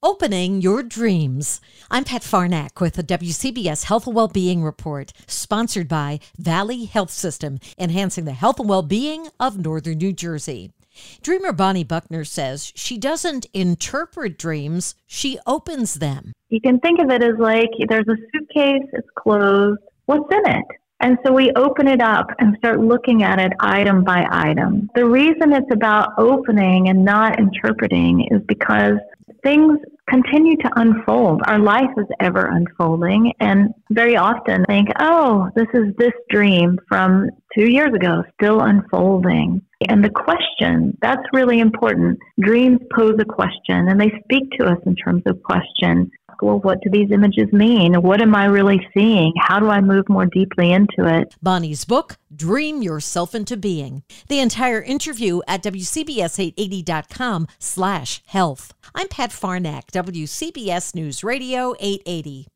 Opening your dreams. I'm Pat Farnack with the WCBS Health and Wellbeing Report, sponsored by Valley Health System, enhancing the health and well-being of Northern New Jersey. Dreamer Bonnie Buckner says she doesn't interpret dreams, she opens them. You can think of it as like there's a suitcase, it's closed, what's in it? And so we open it up and start looking at it item by item. The reason it's about opening and not interpreting is because things continue to unfold. Our life is ever unfolding, and very often think, oh, this is this dream from 2 years ago, still unfolding. And the question, that's really important. Dreams pose a question, and they speak to us in terms of question. Well, what do these images mean? What am I really seeing? How do I move more deeply into it? Bonnie's book, Dream Yourself into Being. The entire interview at WCBS880.com/health. I'm Pat Farnack, WCBS News Radio 880.